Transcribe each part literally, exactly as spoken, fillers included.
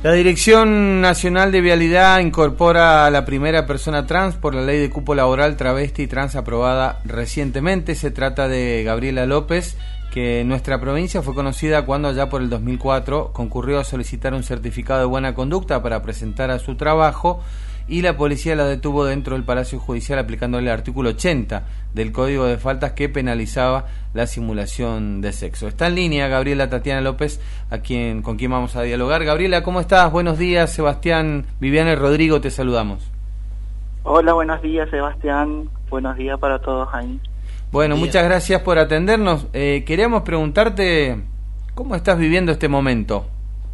La Dirección Nacional de Vialidad incorpora a la primera persona trans por la Ley de Cupo Laboral Travesti y Trans aprobada recientemente. Se trata de Gabriela López, que en nuestra provincia fue conocida cuando allá por el dos mil cuatro concurrió a solicitar un certificado de buena conducta para presentar a su trabajo y la policía la detuvo dentro del Palacio Judicial aplicándole el artículo ochenta del Código de Faltas que penalizaba la simulación de sexo. Está en línea Gabriela Tatiana López, a quien con quien vamos a dialogar. Gabriela, ¿cómo estás? Buenos días. Sebastián, Viviana y Rodrigo, te saludamos. Hola, buenos días, Sebastián. Buenos días para todos ahí. Bueno, muchas gracias por atendernos. Eh, queríamos preguntarte, ¿cómo estás viviendo este momento?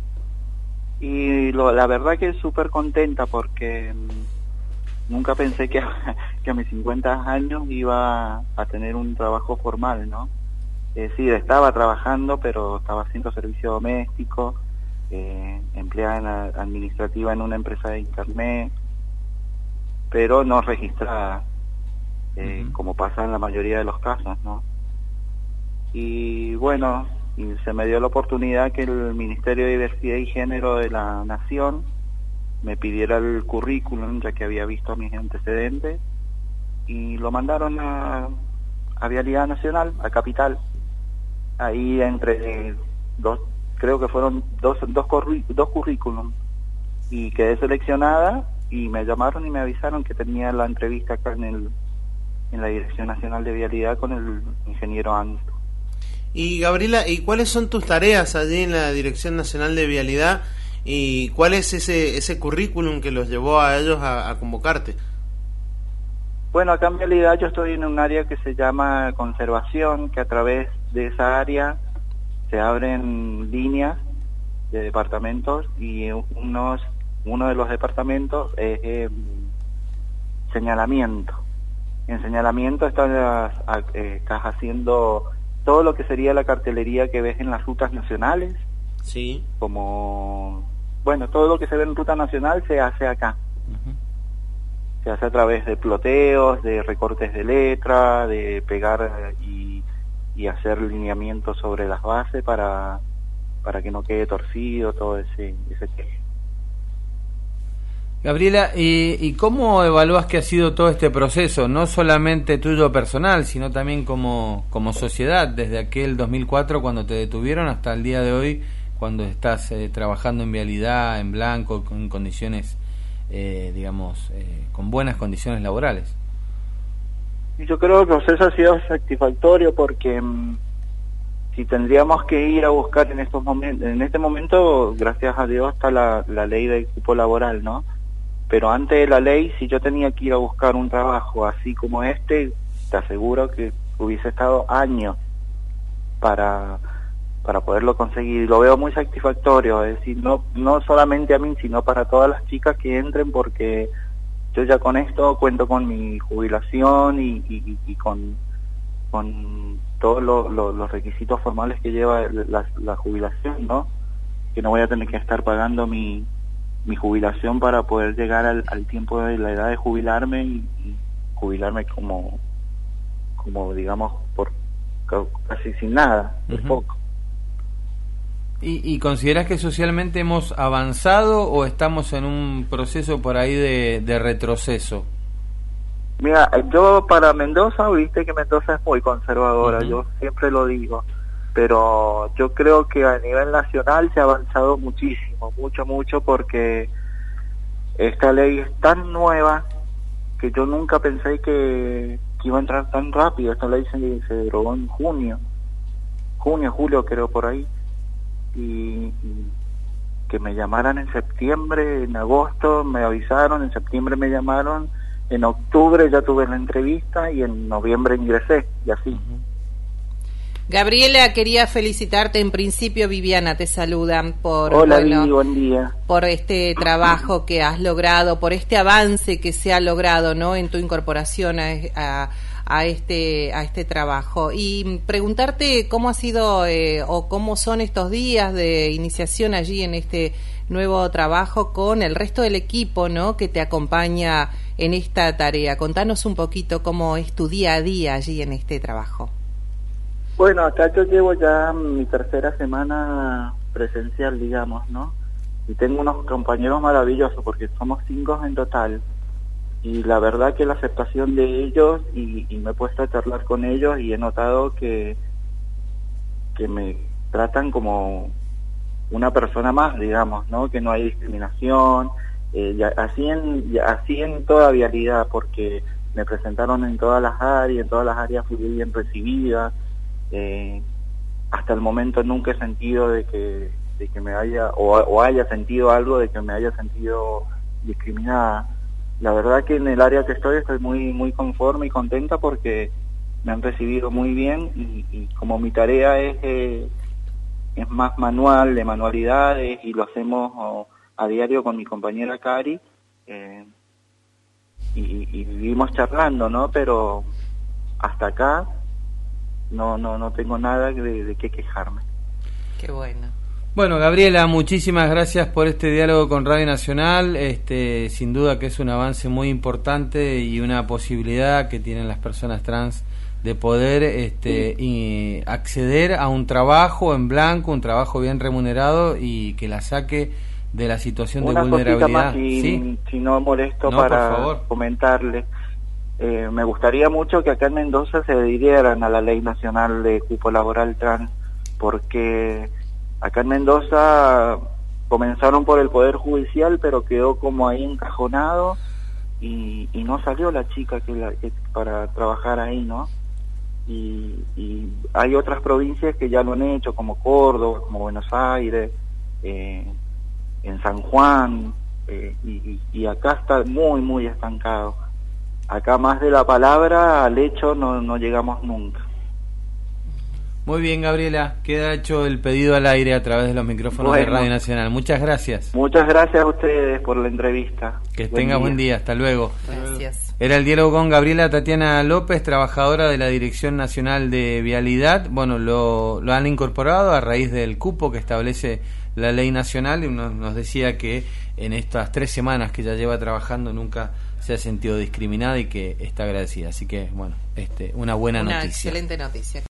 Y lo, la verdad que súper contenta porque mmm, nunca pensé que a, que a mis cincuenta años iba a tener un trabajo formal, ¿no? Es decir, estaba trabajando, pero estaba haciendo servicio doméstico, eh, empleada en la, administrativa en una empresa de internet, pero no registrada, eh, uh-huh. como pasa en la mayoría de los casos, ¿no? Y bueno, y se me dio la oportunidad que el Ministerio de Diversidad y Género de la Nación me pidiera el currículum, ya que había visto mis antecedentes, y lo mandaron a, a Vialidad Nacional, a Capital. Ahí entre dos, creo que fueron dos, dos, curri, dos currículums, y quedé seleccionada, y me llamaron y me avisaron que tenía la entrevista acá en, el, en la Dirección Nacional de Vialidad con el ingeniero Anto. Y Gabriela, ¿y cuáles son tus tareas allí en la Dirección Nacional de Vialidad? ¿Y cuál es ese ese currículum que los llevó a ellos a, a convocarte? Bueno, acá en Vialidad yo estoy en un área que se llama conservación, que a través de esa área se abren líneas de departamentos y unos uno de los departamentos es eh, señalamiento. En señalamiento estás, eh, estás haciendo todo lo que sería la cartelería que ves en las rutas nacionales, sí, como, bueno, todo lo que se ve en ruta nacional se hace acá. Uh-huh. Se hace a través de ploteos, de recortes de letra, de pegar y, y hacer lineamientos sobre las bases para, para que no quede torcido todo ese, ese teje. Gabriela, ¿y, ¿y cómo evalúas que ha sido todo este proceso? No solamente tuyo personal, sino también como, como sociedad, desde aquel dos mil cuatro cuando te detuvieron hasta el día de hoy, cuando estás eh, trabajando en vialidad, en blanco, con condiciones, eh, digamos, eh, con buenas condiciones laborales. Yo creo que el proceso ha sido satisfactorio porque mmm, si tendríamos que ir a buscar en estos momentos, en este momento, gracias a Dios, está la, la ley del cupo laboral, ¿no? Pero antes de la ley, si yo tenía que ir a buscar un trabajo así como este, te aseguro que hubiese estado años para para poderlo conseguir. Lo veo muy satisfactorio, es decir, no no solamente a mí, sino para todas las chicas que entren, porque yo ya con esto cuento con mi jubilación y, y, y con, con todos lo, lo, los requisitos formales que lleva la, la jubilación, ¿no? Que no voy a tener que estar pagando mi mi jubilación para poder llegar al, al tiempo de la edad de jubilarme y, y jubilarme como como digamos por casi sin nada, uh-huh. por poco. ¿Y, ¿Y consideras que socialmente hemos avanzado o estamos en un proceso por ahí de, de retroceso? Mira, yo para Mendoza, viste que Mendoza es muy conservadora, uh-huh. yo siempre lo digo, pero yo creo que a nivel nacional se ha avanzado muchísimo, mucho, mucho, porque esta ley es tan nueva que yo nunca pensé que, que iba a entrar tan rápido. Esta ley se, se derogó en junio, junio, julio creo por ahí, y, y que me llamaran en septiembre, en agosto me avisaron, en septiembre me llamaron, en octubre ya tuve la entrevista y en noviembre ingresé, y así. Uh-huh. Gabriela, quería felicitarte. En principio, Viviana te saludan por, Hola, bueno, Vivi, buen día. por este trabajo que has logrado, por este avance que se ha logrado, ¿no?, en tu incorporación a, a, a este a este trabajo. Y preguntarte cómo ha sido eh, o cómo son estos días de iniciación allí en este nuevo trabajo con el resto del equipo, ¿no?, que te acompaña en esta tarea. Contanos un poquito cómo es tu día a día allí en este trabajo. Bueno, acá yo llevo ya mi tercera semana presencial, digamos, ¿no? y tengo unos compañeros maravillosos porque somos cinco en total, y la verdad que la aceptación de ellos, y, y me he puesto a charlar con ellos y he notado que que me tratan como una persona más, digamos, ¿no? Que no hay discriminación, eh, ya, así en ya, así en toda vialidad, porque me presentaron en todas las áreas, en todas las áreas fui bien recibida, eh, hasta el momento nunca he sentido de que de que me haya o, o haya sentido algo de que me haya sentido discriminada. La verdad que en el área que estoy estoy muy muy conforme y contenta porque me han recibido muy bien, y, y como mi tarea es eh, es más manual, de manualidades, y lo hacemos oh, a diario con mi compañera Cari, eh, y, y vivimos charlando, ¿no? Pero hasta acá no no no tengo nada de, de qué quejarme. Qué bueno. Bueno, Gabriela, muchísimas gracias por este diálogo con Radio Nacional. Este, sin duda que es un avance muy importante y una posibilidad que tienen las personas trans de poder este, y acceder a un trabajo en blanco, un trabajo bien remunerado y que la saque de la situación Una de vulnerabilidad. Más, si, ¿Sí? si no molesto No, para comentarle. Eh, me gustaría mucho que acá en Mendoza se adhirieran a la Ley Nacional de Cupo Laboral Trans, porque acá en Mendoza comenzaron por el Poder Judicial, pero quedó como ahí encajonado y, y no salió la chica que, la, que para trabajar ahí, ¿no? Y, y hay otras provincias que ya lo han hecho, como Córdoba, como Buenos Aires, eh, en San Juan, eh, y, y, y acá está muy, muy estancado. Acá más de la palabra al hecho no, no llegamos nunca. Muy bien, Gabriela, queda hecho el pedido al aire a través de los micrófonos bueno, de Radio Nacional. Muchas gracias. Muchas gracias a ustedes por la entrevista. Que tenga buen día, hasta luego. Gracias. Era el diálogo con Gabriela Tatiana López, trabajadora de la Dirección Nacional de Vialidad. Bueno, lo, lo han incorporado a raíz del cupo que establece la ley nacional, y nos, nos decía que en estas tres semanas que ya lleva trabajando nunca se ha sentido discriminada y que está agradecida. Así que, bueno, este, una buena una noticia. Excelente noticia.